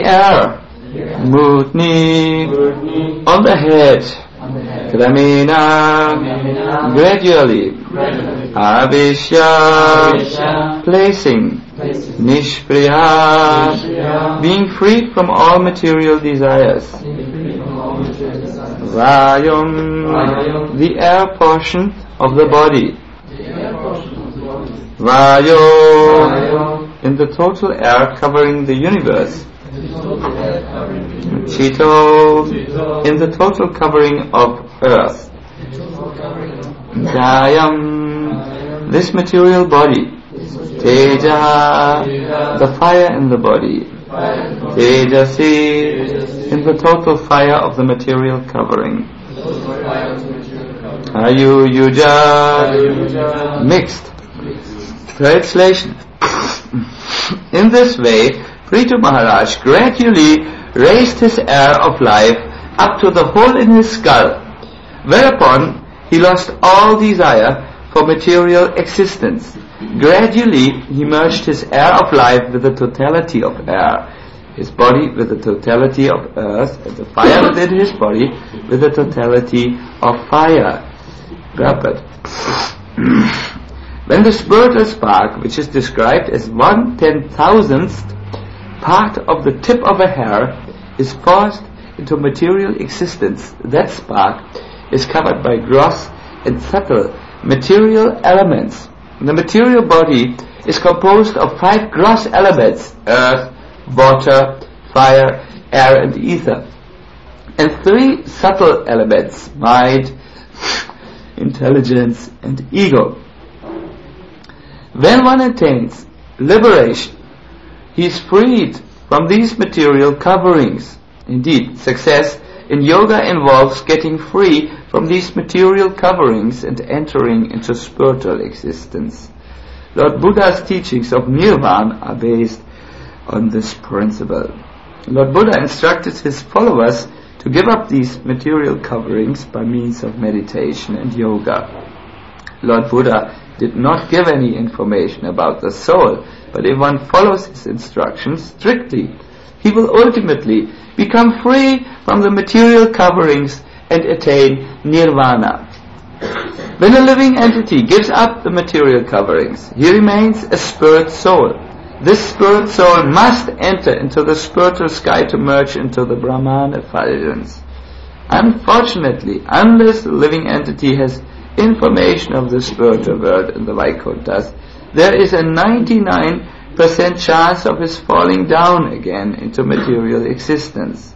air, Mutni, on the head, Kramena, gradually, Avishya, placing, Nishpriya, being freed from all material desires, Vayum, the air portion of the body, Vayo, in the total air covering the universe, Chito, in the total covering of earth, Jayam, this material body, Teja, the fire in the body, Tejasi, in the total fire of the material covering, Ayu Yuja, mixed. Translation. In this way, Prithu Maharaj gradually raised his air of life up to the hole in his skull, whereupon he lost all desire for material existence. Gradually he merged his air of life with the totality of air, his body with the totality of earth, and the fire within his body with the totality of fire. Prabhupada. When the spiritual spark, which is described as 1/10,000th part of the tip of a hair, is forced into material existence, that spark is covered by gross and subtle material elements. The material body is composed of 5 gross elements: earth, water, fire, air and ether, and 3 subtle elements: mind, intelligence and ego. When one attains liberation, he is freed from these material coverings. Indeed, success in yoga involves getting free from these material coverings and entering into spiritual existence. Lord Buddha's teachings of Nirvana are based on this principle. Lord Buddha instructed his followers to give up these material coverings by means of meditation and yoga. Lord Buddha did not give any information about the soul, but if one follows his instructions strictly, he will ultimately become free from the material coverings and attain nirvana. When a living entity gives up the material coverings, he remains a spirit soul. This spirit soul must enter into the spiritual sky to merge into the Brahman effulgence. Unfortunately, unless the living entity has information of the spiritual world in the Vaikunthas, there is a 99% chance of his falling down again into material existence.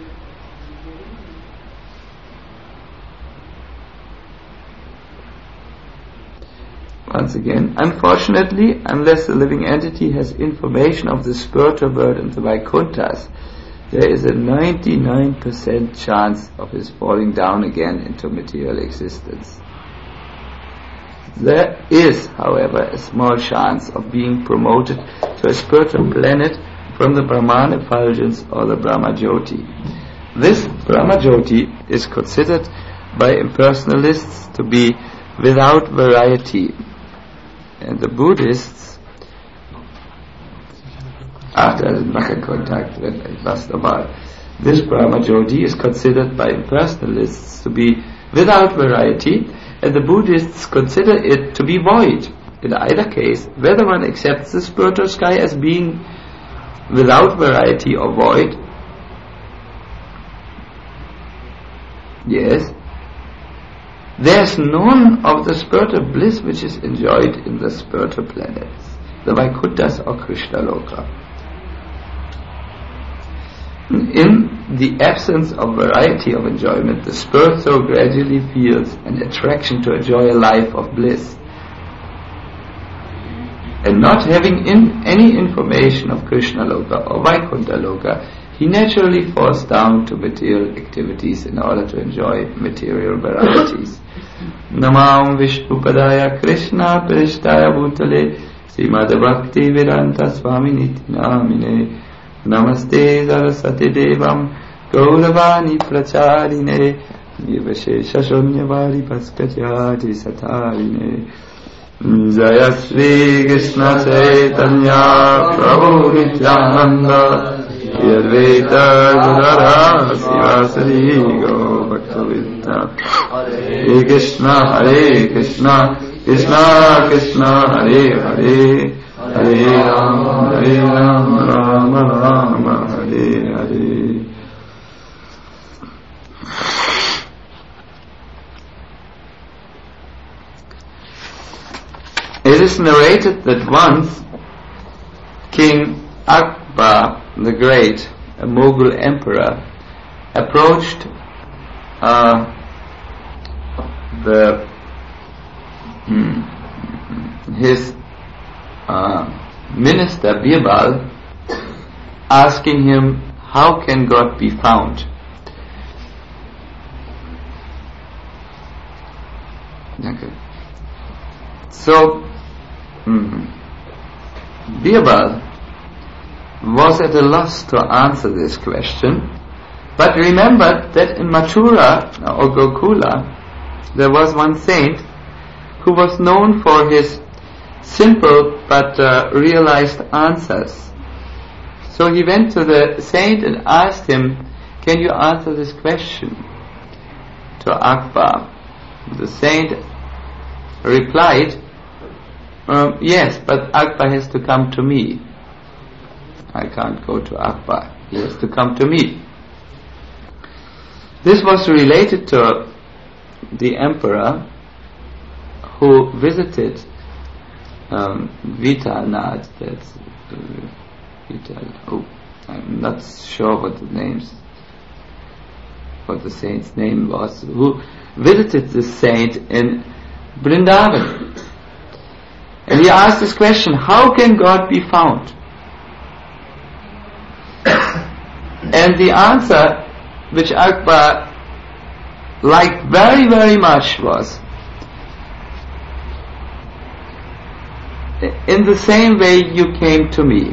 Once again, unfortunately, unless the living entity has information of the spiritual world in the Vaikunthas, there is a 99% chance of his falling down again into material existence. There is, however, a small chance of being promoted to a spiritual planet from the Brahman effulgence or the Brahmajyoti. This Brahmajyoti is considered by impersonalists to be without variety, and the Buddhists, this Brahmajyoti is considered by impersonalists to be without variety, and the Buddhists consider it to be void. In either case, whether one accepts the spiritual sky as being without variety or void, yes, there's none of the spiritual bliss which is enjoyed in the spiritual planets, the Vaikunthas or Krishna Loka. In the absence of variety of enjoyment, the spirit soul gradually feels an attraction to enjoy a life of bliss. And not having any information of Krishna Loka or Vaikuntha Loka, he naturally falls down to material activities in order to enjoy material varieties. Namam Vishnupadaya Krishna Prishtaya Bhutale Srimad Bhakti Vedanta Swami Niti Namine Namaste Saraswati Devam Gauravani Pracharine Nivashesha Shunyavari Paskachati Satarine Jaya Sri Krishna Chaitanya Prabhu Nityananda Yadvaita Gadadhara Sivasari Gaur Bhaktavidya Hare Krishna Krishna Krishna Hare Hare Hare Rama Rama Rama Hare Hare. It is narrated that once King Akbar the Great, a Mughal emperor, approached his minister Birbal, asking him, how can God be found? Okay. So Birbal was at a loss to answer this question, but remembered that in Mathura or Gokula there was one saint who was known for his simple but realized answers. So he went to the saint and asked him, can you answer this question to Akbar? The saint replied, yes, but Akbar has to come to me. I can't go to Akbar. He has to come to me. This was related to the emperor who visited Vitalnath. That's I'm not sure what the saint's name was. Who visited this saint in Vrindavan, and he asked this question: how can God be found? And the answer which Akbar liked very, very much was, in the same way you came to me.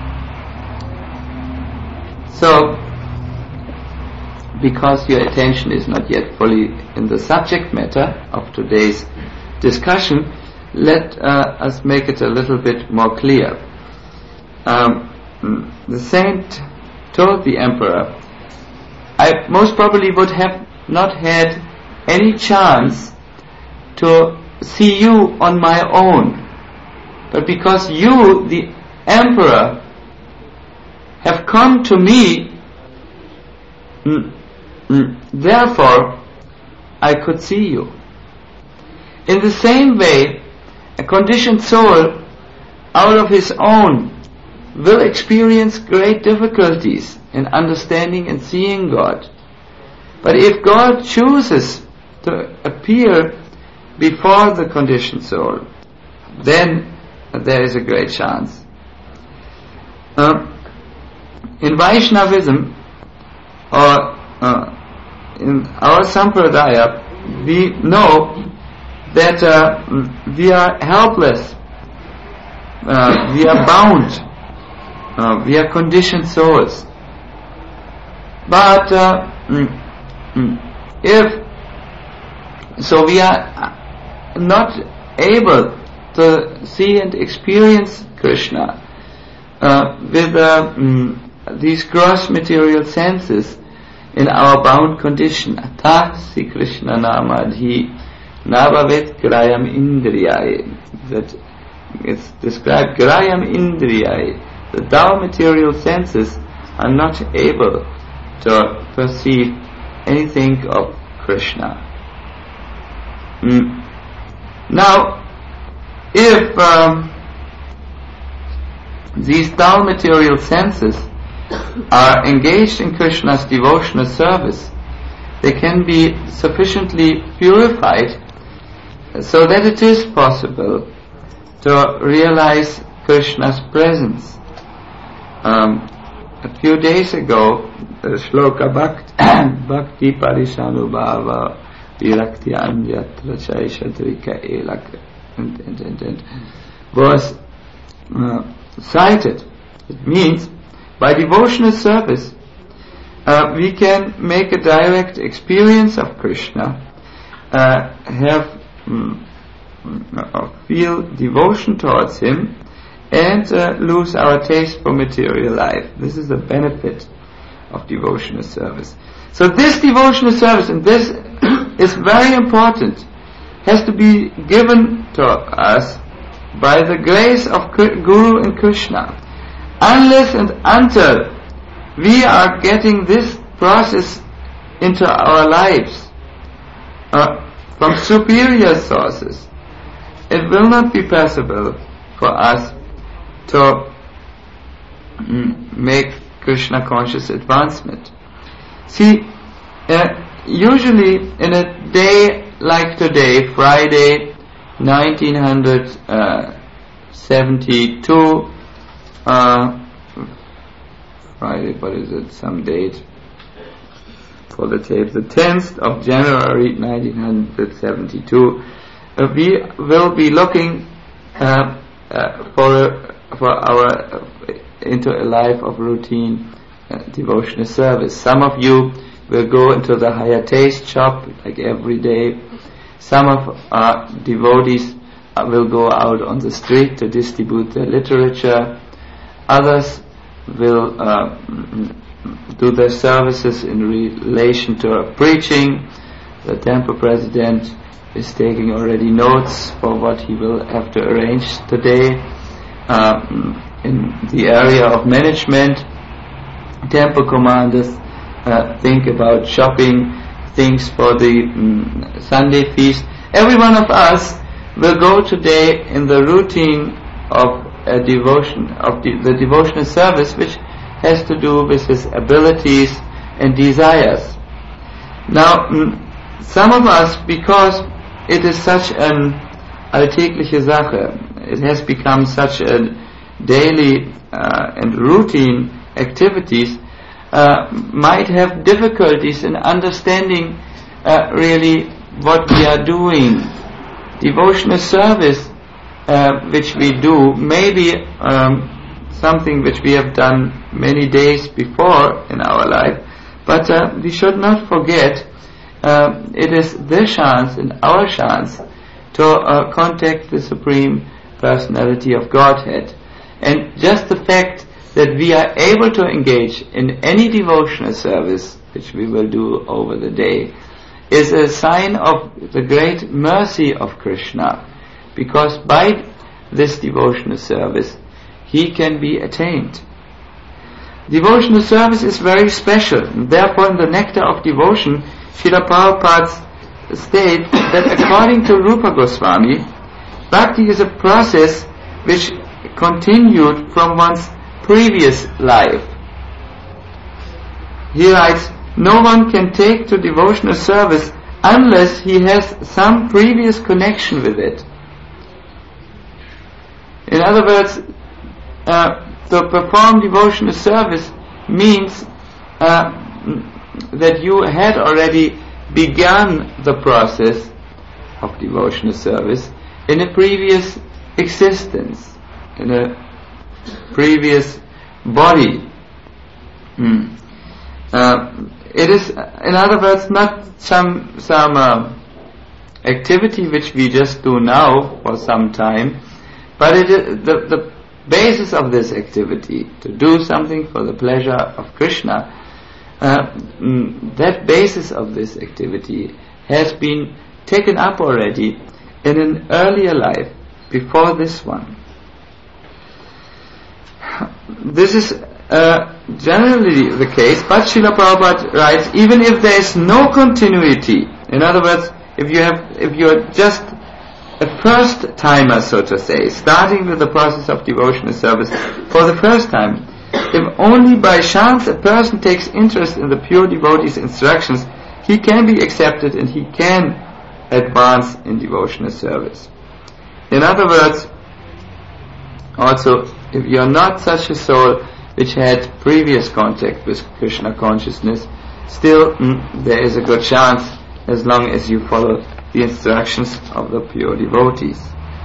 So, because your attention is not yet fully in the subject matter of today's discussion, let us make it a little bit more clear. The saint told the emperor, I most probably would have not had any chance to see you on my own, but because you, the emperor, have come to me, therefore I could see you. In the same way, a conditioned soul out of his own will experience great difficulties in understanding and seeing God. But if God chooses to appear before the conditioned soul, then there is a great chance. In Vaishnavism, or in our Sampradaya, we know that we are helpless, we are bound, we are conditioned souls. But we are not able to see and experience Krishna with these gross material senses in our bound condition. Atasi Krishna namadhi navavet grayam indriyaye. That it's described grayam indriyaye. The dull material senses are not able to perceive anything of Krishna. Now, if these dull material senses are engaged in Krishna's devotional service, they can be sufficiently purified so that it is possible to realize Krishna's presence. A few days ago, the shloka Bhakti Parishanubhava Virakti Anyatra Chaishatrika Elak was cited. It means, by devotional service, we can make a direct experience of Krishna, feel devotion towards Him, and lose our taste for material life. This is the benefit of devotional service. So this devotional service, and this is very important, has to be given to us by the grace of Guru and Krishna. Unless and until we are getting this process into our lives from superior sources, it will not be possible for us to make Krishna conscious advancement. See, usually in a day like today, Friday, 1972, Friday, what is it, some date for the tape, the 10th of January 1972, we will be looking into a life of routine devotional service. Some of you will go into the higher taste shop like every day. Some of our devotees will go out on the street to distribute their literature. Others will do their services in relation to preaching. The temple president is taking already notes for what he will have to arrange today. In the area of management, temple commanders think about shopping things for the Sunday feast. Every one of us will go today in the routine of a devotion, of the devotional service, which has to do with his abilities and desires. Now, some of us, because it is such an alltägliche Sache, it has become such a daily and routine activities, might have difficulties in understanding really what we are doing. Devotional service which we do may be something which we have done many days before in our life, but we should not forget it is their chance and our chance to contact the Supreme Personality of Godhead. And just the fact that we are able to engage in any devotional service which we will do over the day is a sign of the great mercy of Krishna, because by this devotional service he can be attained. Devotional service is very special, and therefore in the Nectar of Devotion, Srila Prabhupada states that according to Rupa Goswami, bhakti is a process which continued from one's previous life. He writes, no one can take to devotional service unless he has some previous connection with it. In other words, to perform devotional service means that you had already begun the process of devotional service in a previous existence, in a previous body. It is, in other words, not some activity which we just do now for some time, but it is the basis of this activity, to do something for the pleasure of Krishna. That basis of this activity has been taken up already in an earlier life before this one. This is generally the case, but Srila Prabhupada writes, even if there is no continuity, in other words, if you are just a first timer, so to say, starting with the process of devotional service for the first time, if only by chance a person takes interest in the pure devotee's instructions, he can be accepted and he can advance in devotional service. In other words, also, if you are not such a soul which had previous contact with Krishna consciousness, still there is a good chance as long as you follow the instructions of the pure devotees.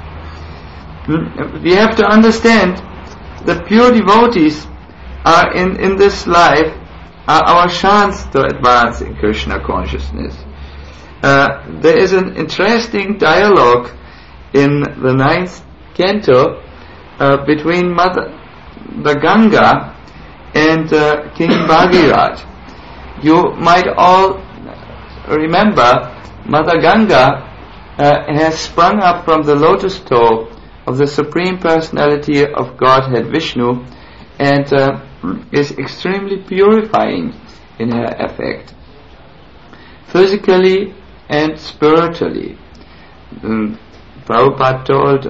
We have to understand the pure devotees are in this life are our chance to advance in Krishna consciousness. There is an interesting dialogue in the 9th canto between the Ganga and King Bhagirath. You might all remember Mother Ganga has sprung up from the lotus toe of the Supreme Personality of Godhead Vishnu and is extremely purifying in her effect, physically and spiritually. Prabhupada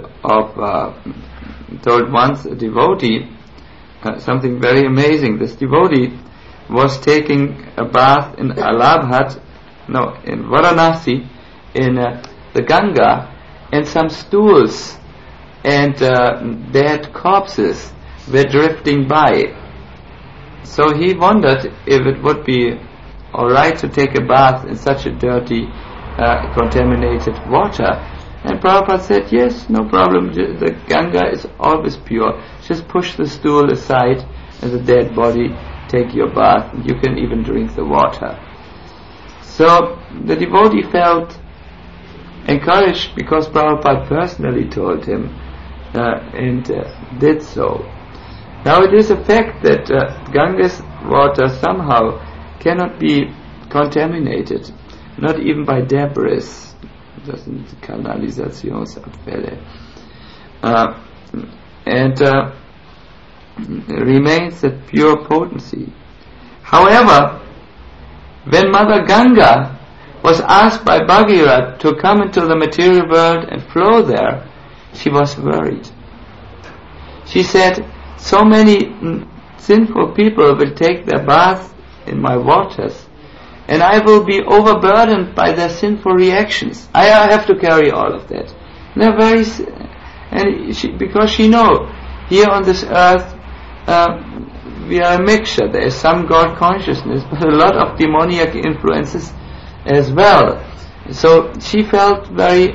told once a devotee something very amazing. This devotee was taking a bath in in Varanasi, in the Ganga, and some stools and dead corpses were drifting by. So he wondered if it would be alright to take a bath in such a dirty, contaminated water. And Prabhupada said, yes, no problem, the Ganga is always pure. Just push the stool aside and the dead body, take your bath, and you can even drink the water. So the devotee felt encouraged because Prabhupada personally told him and did so. Now it is a fact that Ganga's water somehow cannot be contaminated, not even by debris. Das sind Kanalisationsabfälle. And remains at pure potency. However, when Mother Ganga was asked by Bhagirath to come into the material world and flow there, she was worried. She said, so many sinful people will take their bath in my waters, and I will be overburdened by their sinful reactions. I have to carry all of that. Because she knows, here on this earth, we are a mixture. There is some God consciousness, but a lot of demoniac influences as well. So she felt very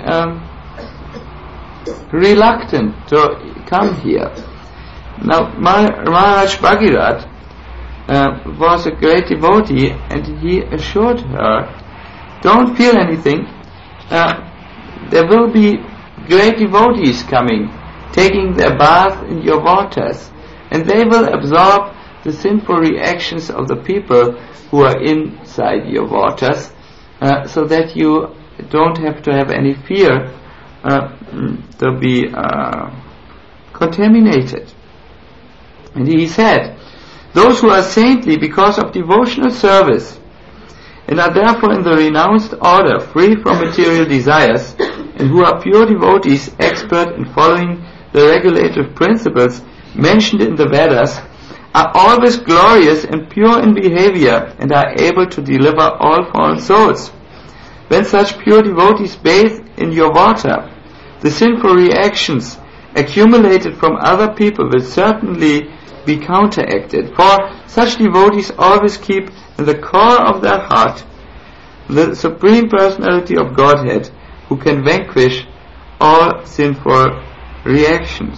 reluctant to come here. Now, Maharaj Bhagirath was a great devotee, and he assured her, don't feel anything, there will be great devotees coming, taking their bath in your waters, and they will absorb the sinful reactions of the people who are inside your waters, so that you don't have to have any fear to be contaminated. And he said, those who are saintly because of devotional service and are therefore in the renounced order, free from material desires, and who are pure devotees, expert in following the regulative principles mentioned in the Vedas, are always glorious and pure in behavior and are able to deliver all fallen souls. When such pure devotees bathe in your water, the sinful reactions accumulated from other people will certainly be counteracted, for such devotees always keep in the core of their heart the Supreme Personality of Godhead, who can vanquish all sinful reactions.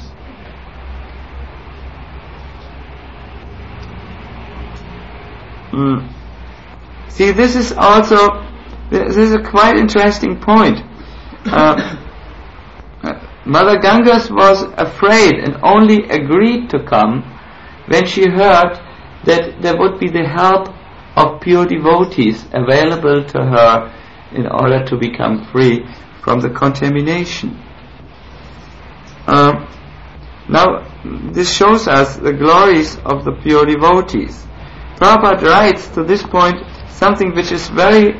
See, this is a quite interesting point. Mother Ganga was afraid and only agreed to come when she heard that there would be the help of pure devotees available to her in order to become free from the contamination. Now, this shows us the glories of the pure devotees. Prabhupada writes to this point something which is very,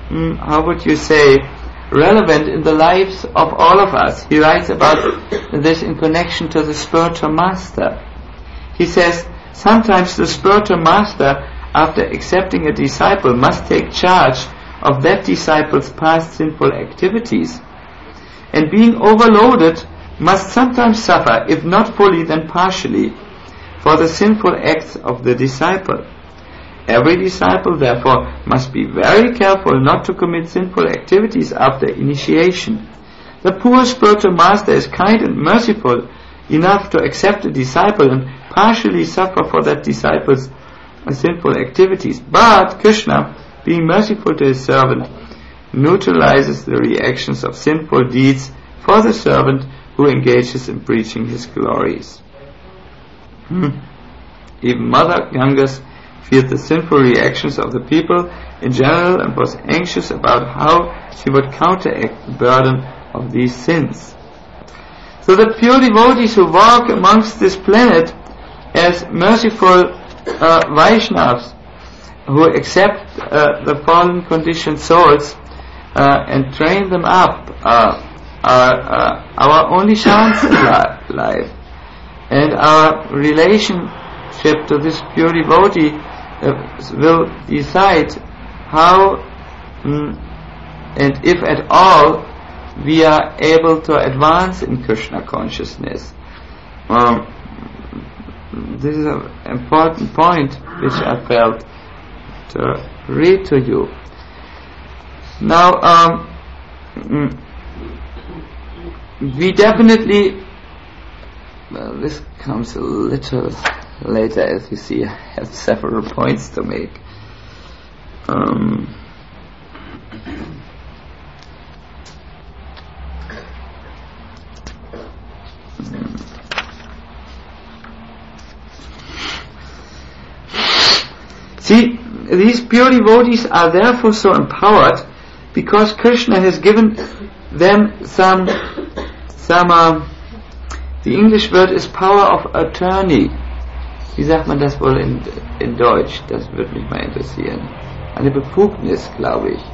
relevant in the lives of all of us. He writes about this in connection to the spiritual master. He says, sometimes the spiritual master, after accepting a disciple, must take charge of that disciple's past sinful activities, and being overloaded, must sometimes suffer, if not fully then partially, for the sinful acts of the disciple. Every disciple, therefore, must be very careful not to commit sinful activities after initiation. The poor spiritual master is kind and merciful enough to accept a disciple and partially suffer for that disciple's sinful activities. But Krishna, being merciful to his servant, neutralizes the reactions of sinful deeds for the servant who engages in preaching his glories. Even Mother Gangas feared the sinful reactions of the people in general and was anxious about how she would counteract the burden of these sins. So the pure devotees who walk amongst this planet as merciful Vaishnavas, who accept the fallen conditioned souls and train them up, are our only chance in life. And our relationship to this pure devotee will decide how and if at all we are able to advance in Krishna consciousness. This is an important point which I felt to read to you. Now, we definitely, this comes a little later, as you see. I have several points to make. See, these pure devotees are therefore so empowered because Krishna has given them some the English word is power of attorney. Wie sagt man das wohl in Deutsch? Das würde mich mal interessieren. Eine Befugnis, glaube ich.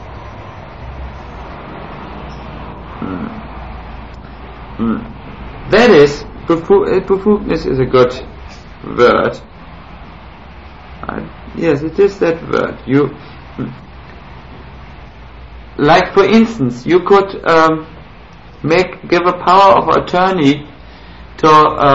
That is, Befugnis is a good word. Yes, it is that word. Like for instance, you could give a power of attorney to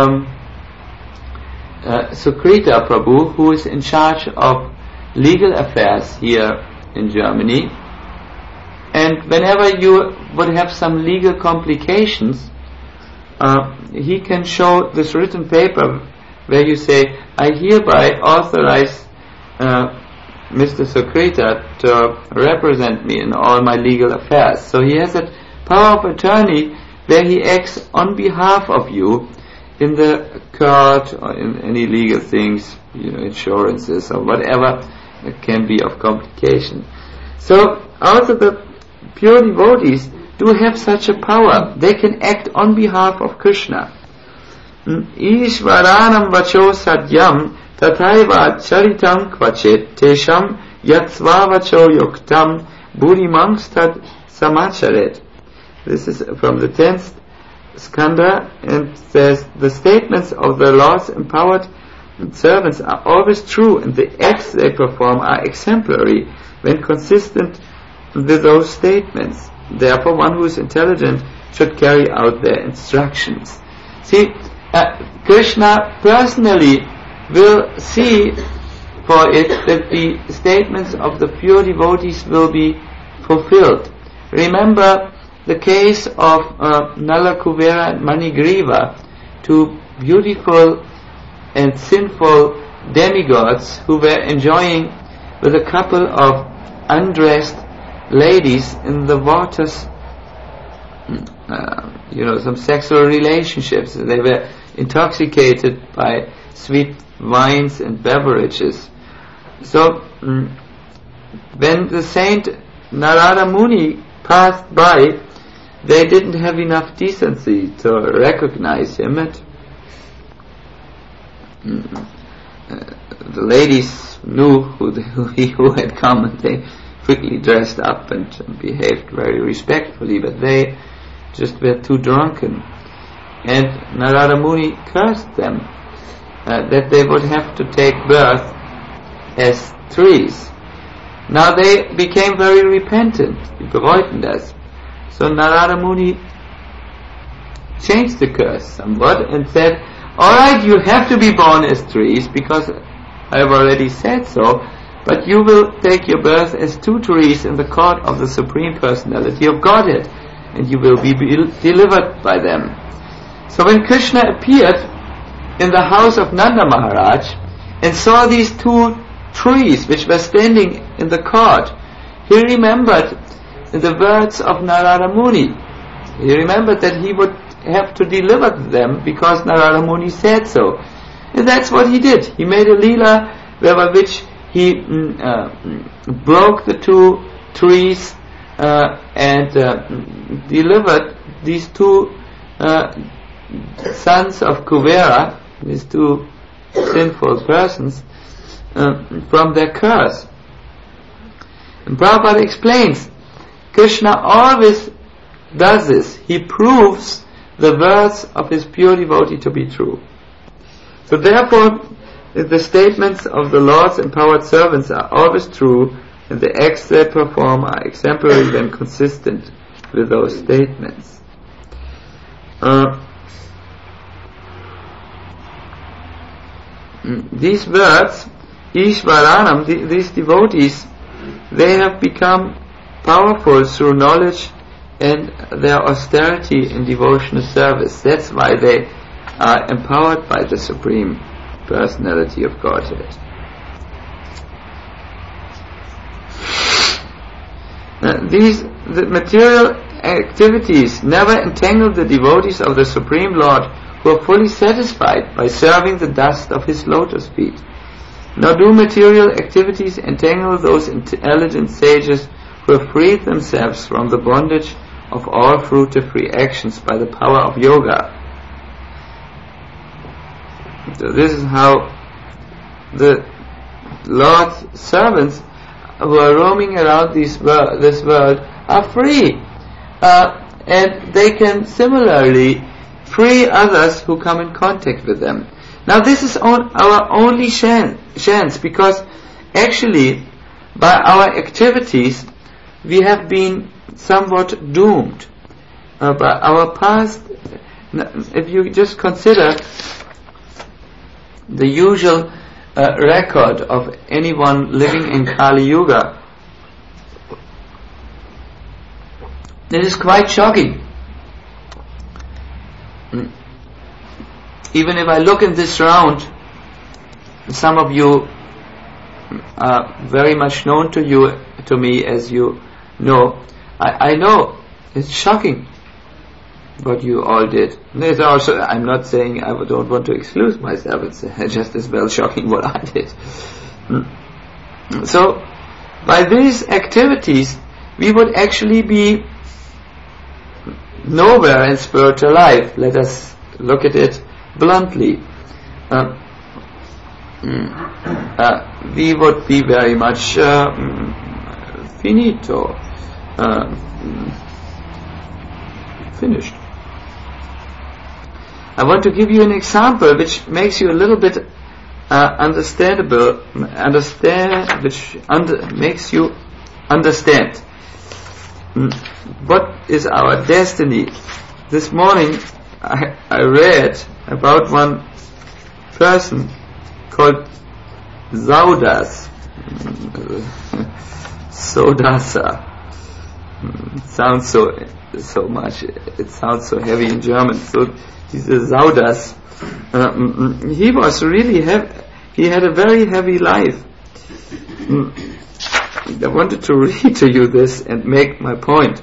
Sukrita Prabhu, who is in charge of legal affairs here in Germany. And whenever you would have some legal complications, he can show this written paper where you say, I hereby authorize Mr. Sukrita to represent me in all my legal affairs. So he has that power of attorney where he acts on behalf of you in the court or in any legal things, insurances or whatever that can be of complication. So also the pure devotees do have such a power. They can act on behalf of Krishna. Ishvaranam vacho sadyam tathaiva charitam kvachit tesham yatsva vacho yuktam buddhimangstad samacharet. This is from the 10th skanda, and says the statements of the Lord's empowered servants are always true, and the acts they perform are exemplary when consistent with those statements. Therefore, one who is intelligent should carry out their instructions. See, Krishna personally will see for it that the statements of the pure devotees will be fulfilled. Remember the case of Nala Kuvera and Manigriva, two beautiful and sinful demigods who were enjoying with a couple of undressed ladies in the waters, some sexual relationships. They were intoxicated by sweet wines and beverages. So when the saint Narada Muni passed by, they didn't have enough decency to recognize him. The ladies knew who had come, and they quickly dressed up and behaved very respectfully, but they just were too drunken. And Narada Muni cursed them that they would have to take birth as trees. Now they became very repentant. Die bereuten das. So Narada Muni changed the curse somewhat and said, alright, you have to be born as trees because I have already said so, but you will take your birth as two trees in the court of the Supreme Personality of Godhead, and you will be delivered by them. So when Krishna appeared in the house of Nanda Maharaj and saw these two trees which were standing in the court, he remembered the words of Narada Muni. He remembered that he would have to deliver them because Narada Muni said so. And that's what he did. He made a Leela by which he broke the two trees and delivered these two sons of Kuvera, these two sinful persons, from their curse. And Prabhupada explains, Krishna always does this. He proves the words of his pure devotee to be true. So therefore, the statements of the Lord's empowered servants are always true, and the acts they perform are exemplary when consistent with those statements. These words, Ishvaranam, these devotees, they have become powerful through knowledge and their austerity in devotional service. That's why they are empowered by the Supreme Personality of Godhead. The material activities never entangle the devotees of the Supreme Lord, who are fully satisfied by serving the dust of his lotus feet. Nor do material activities entangle those intelligent sages who have freed themselves from the bondage of all fruitive-free actions by the power of yoga. So this is how the Lord's servants who are roaming around this world are free, and they can similarly free others who come in contact with them. Now this is our only chance, because actually by our activities we have been somewhat doomed. By our past, if you just consider the usual record of anyone living in Kali Yuga, it is quite shocking. Even if I look in this round, some of you are very much known to me, as you know. I know it's shocking what you all did. There's also, I'm not saying I don't want to exclude myself, it's just as well shocking what I did. So, by these activities, we would actually be nowhere in spiritual life. Let us look at it bluntly. We would be very much finito, finished. I want to give you an example which makes you a little bit makes you understand what is our destiny. This morning I read about one person called Saudas, Sodasa. It sounds so much. It sounds so heavy in German. So this is Saudas. He was really he had a very heavy life. I wanted to read to you this and make my point.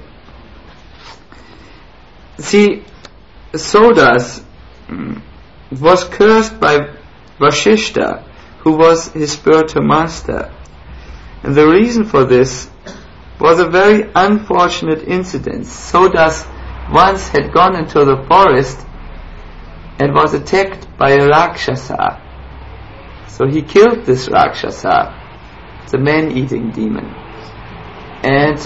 See, Saudas was cursed by Vasishta, who was his spiritual master. And the reason for this was a very unfortunate incident. Saudas once had gone into the forest and was attacked by a Rakshasa. So he killed this Rakshasa, the man-eating demon. And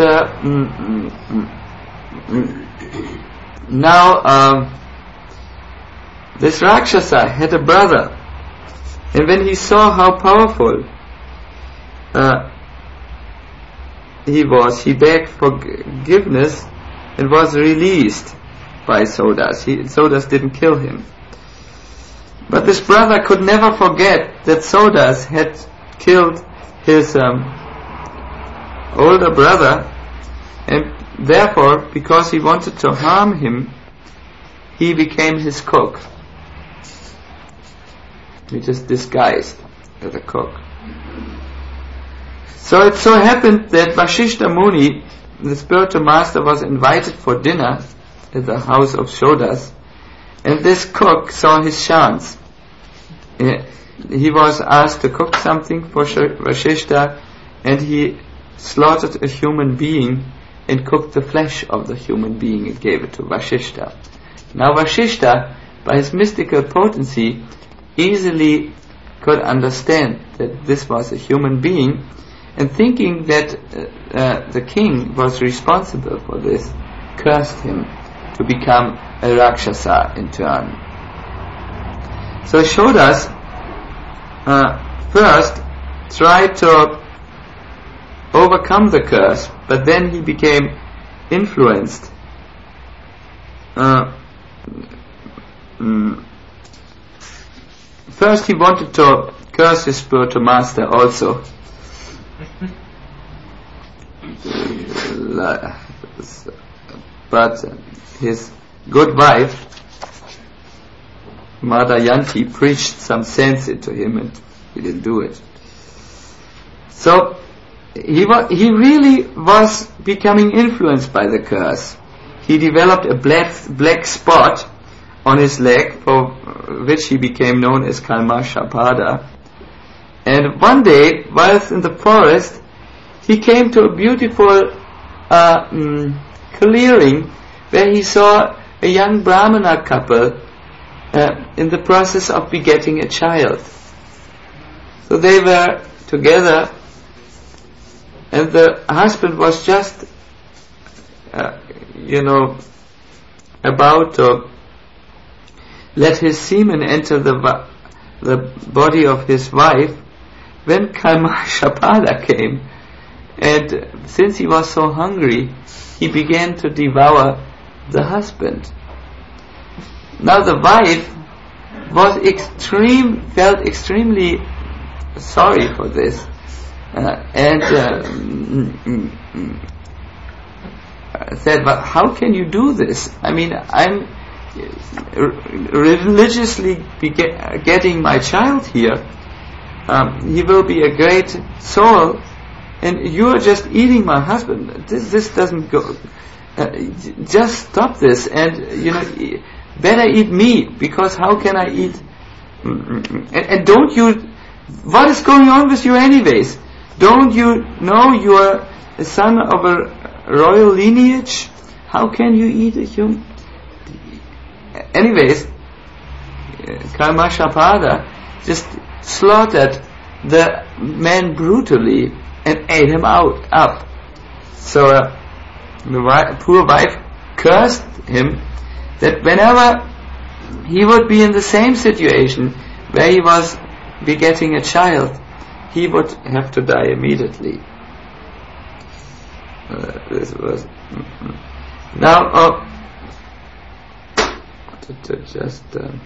now this Rakshasa had a brother, and when he saw how powerful he begged forgiveness and was released by Saudas. Saudas didn't kill him. But this brother could never forget that Saudas had killed his older brother, and therefore, because he wanted to harm him, he became his cook. He just disguised as a cook. So it so happened that Vasishta Muni, the spiritual master, was invited for dinner at the house of Saudas, And this cook saw his chance. He was asked to cook something for Vashishta, and he slaughtered a human being and cooked the flesh of the human being and gave it to Vashishta. Now Vashishta, by his mystical potency, easily could understand that this was a human being, and thinking that the king was responsible for this, cursed him to become a Rakshasa in turn. So Shodas first tried to overcome the curse, but then he became influenced. First he wanted to curse his spiritual master also. But his good wife, Madayanti, preached some sense into him and he didn't do it. So he really was becoming influenced by the curse. He developed a black spot on his leg, for which he became known as Kalmashapada. And one day, whilst in the forest, he came to a beautiful clearing where he saw a young Brahmana couple in the process of begetting a child. So they were together, and the husband was just about to let his semen enter the body of his wife, when Kalmashapada came, and since he was so hungry, he began to devour the husband. Now the wife felt extremely sorry for this, and said, "But how can you do this? I mean, I'm religiously getting my child here. He will be a great soul, and you are just eating my husband. This doesn't go. Just stop this, and better eat me, because how can I eat? And don't you? What is going on with you, anyways? Don't you know you are a son of a royal lineage? How can you eat a human?" Anyways, Kalmashapada just slaughtered the man brutally and ate him up. So the poor wife cursed him that whenever he would be in the same situation where he was begetting a child, he would have to die immediately. This was now. To just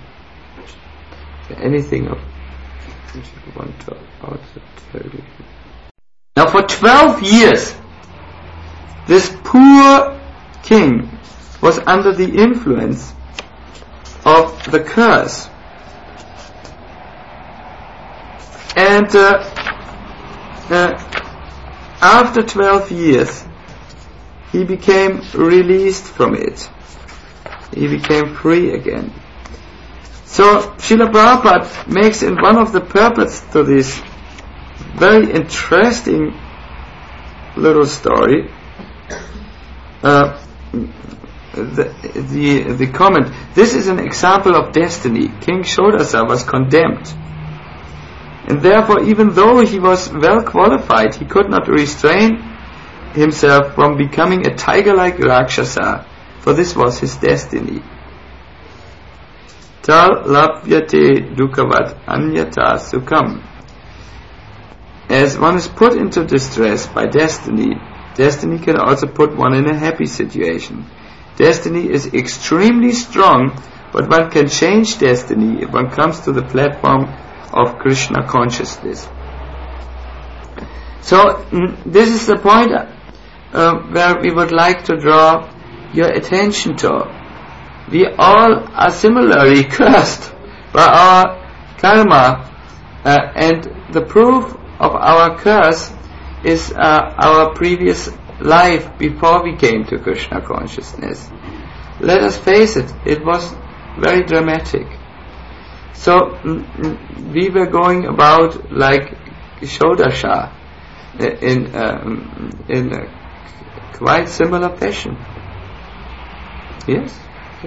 anything of which you want to also tell you. Now for 12 years this poor king was under the influence of the curse, and after 12 years he became released from it. He became free again. So Srila Prabhupada makes in one of the purports to this very interesting little story the comment, "This is an example of destiny. King Shodasa was condemned, and therefore even though he was well qualified, he could not restrain himself from becoming a tiger-like Rakshasa, for this was his destiny. Tal lapyate dukavat anyata sukham." As one is put into distress by destiny, destiny can also put one in a happy situation. Destiny is extremely strong, but one can change destiny if one comes to the platform of Krishna consciousness. So this is the point where we would like to draw your attention to. We all are similarly cursed by our karma, and the proof of our curse is our previous life before we came to Krishna consciousness. Let us face it, it was very dramatic. So we were going about like Shodasha in a quite similar fashion. Yes.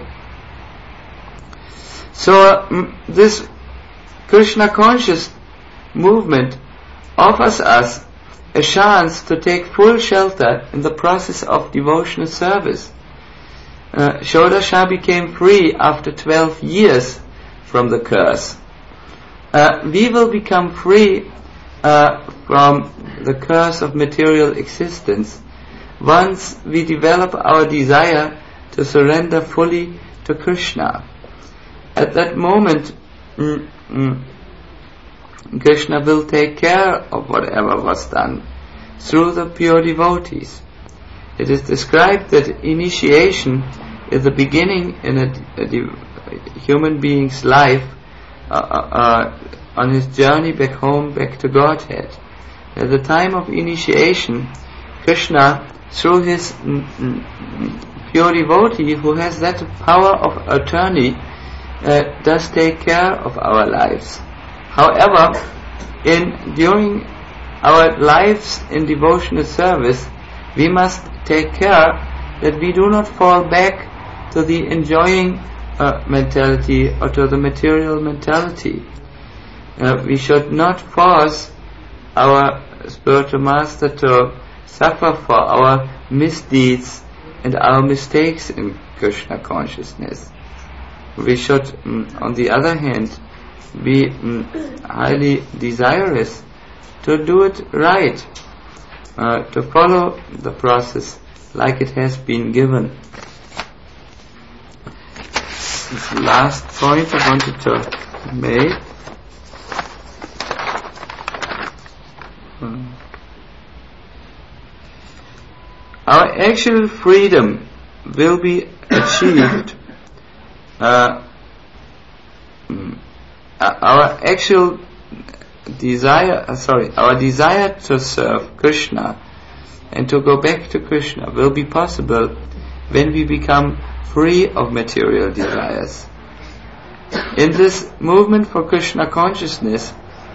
So this Krishna conscious movement offers us a chance to take full shelter in the process of devotional service. Shodasha became free after 12 years from the curse. We will become free from the curse of material existence once we develop our desire to surrender fully to Krishna. At that moment, Krishna will take care of whatever was done through the pure devotees. It is described that initiation is the beginning in a human being's life on his journey back home, back to Godhead. At the time of initiation, Krishna, through his pure devotee who has that power of attorney, does take care of our lives. However, during our lives in devotional service, we must take care that we do not fall back to the enjoying mentality or to the material mentality. We should not force our spiritual master to suffer for our misdeeds and our mistakes in Krishna consciousness. We should, on the other hand, be highly desirous to do it right, to follow the process like it has been given. This last point I wanted to make. Our actual freedom will be achieved. Our desire to serve Krishna and to go back to Krishna will be possible when we become free of material desires. In this movement for Krishna consciousness,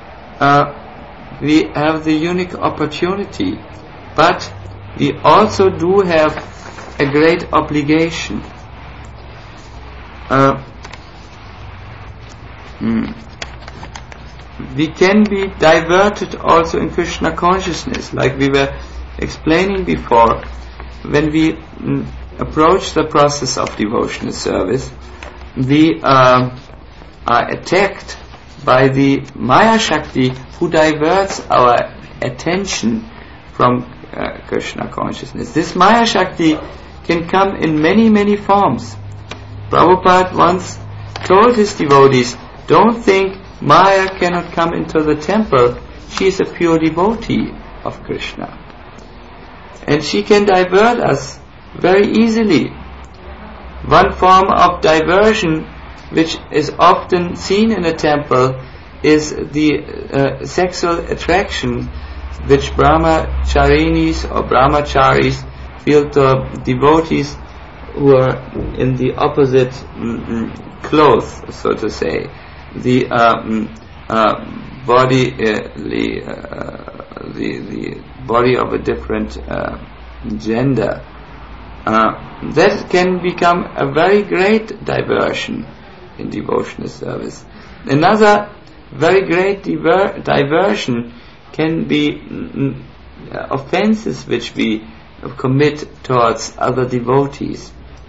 we have the unique opportunity, but we also do have a great obligation. We can be diverted also in Krishna consciousness, like we were explaining before. When we approach the process of devotional service, we are attacked by the Maya Shakti who diverts our attention from Krishna consciousness. This Maya Shakti can come in many, many forms. Prabhupada once told his devotees, don't think Maya cannot come into the temple. She is a pure devotee of Krishna. And she can divert us very easily. One form of diversion which is often seen in a temple is the sexual attraction which brahmacharinis or brahmacharis feel to devotees who are in the opposite clothes, so to say. The body of a different gender. That can become a very great diversion in devotional service. Another very great diversion can be offenses which we commit towards other devotees.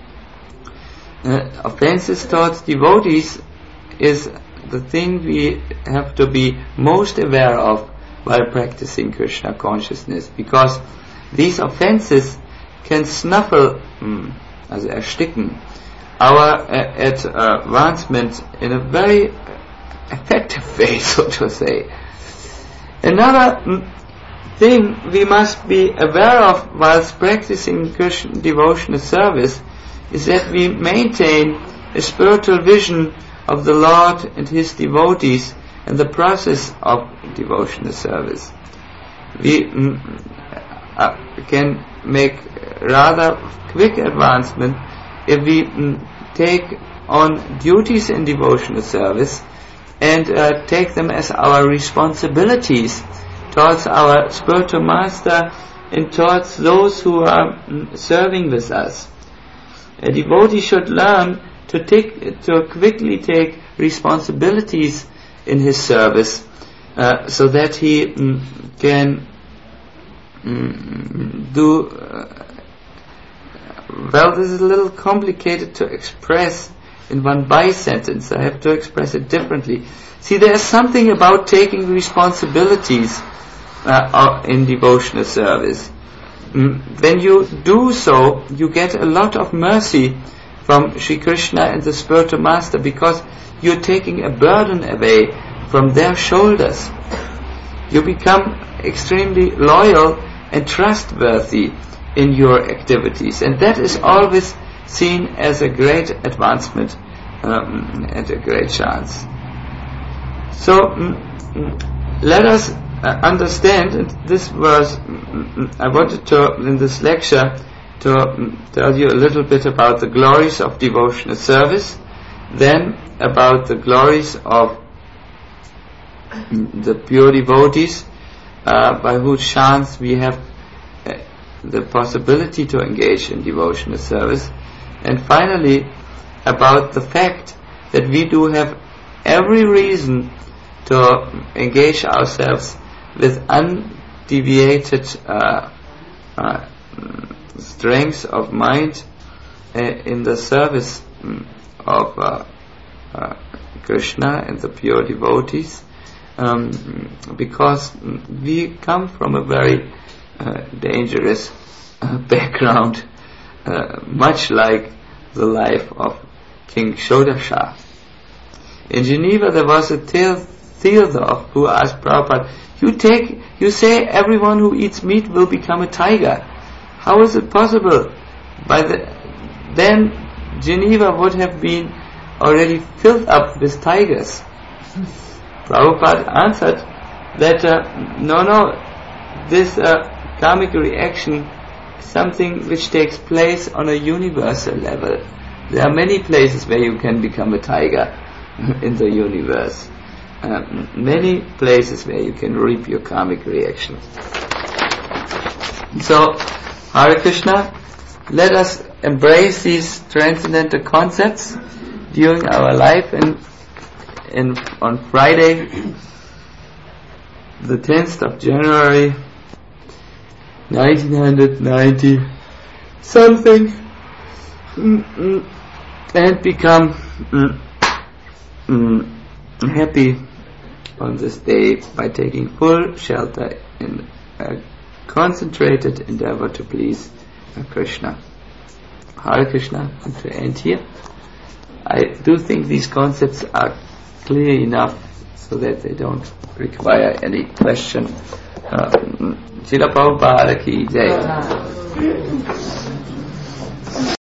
Offenses towards devotees is the thing we have to be most aware of while practicing Krishna consciousness, because these offenses can snuffle, also ersticken, our advancement in a very effective way, so to say. Another thing we must be aware of whilst practicing Krishna devotional service is that we maintain a spiritual vision of the Lord and His devotees in the process of devotional service. We can make rather quick advancement if we take on duties in devotional service and take them as our responsibilities towards our spiritual master and towards those who are serving with us. A devotee should learn to quickly take responsibilities in his service so that he can do well. This is a little complicated to express in one sentence. I have to express it differently. See, there is something about taking responsibilities in devotional service. When you do so, you get a lot of mercy from Sri Krishna and the spiritual master, because you're taking a burden away from their shoulders. You become extremely loyal and trustworthy in your activities, and that is always seen as a great advancement and a great chance. So let us understand, and this was I wanted to, in this lecture, to tell you a little bit about the glories of devotional service, then about the glories of the pure devotees, by whose chance we have the possibility to engage in devotional service, and finally about the fact that we do have every reason to engage ourselves with undeviated strength of mind in the service of Krishna and the pure devotees, because we come from a very dangerous background, much like the life of King Shodasha. In Geneva there was a Theodore who asked Prabhupada, you say everyone who eats meat will become a tiger. How is it possible? Then Geneva would have been already filled up with tigers. Prabhupada answered that no, this karmic reaction is something which takes place on a universal level. There are many places where you can become a tiger in the universe. Many places where you can reap your karmic reaction. So, Hare Krishna, let us embrace these transcendental concepts during our life, and on Friday, the 10th of January 1990 something, and become happy on this day by taking full shelter in a concentrated endeavor to please Krishna. Hare Krishna. And to end here, I do think these concepts are clear enough so that they don't require any question. Srila Prabhupada ki jai.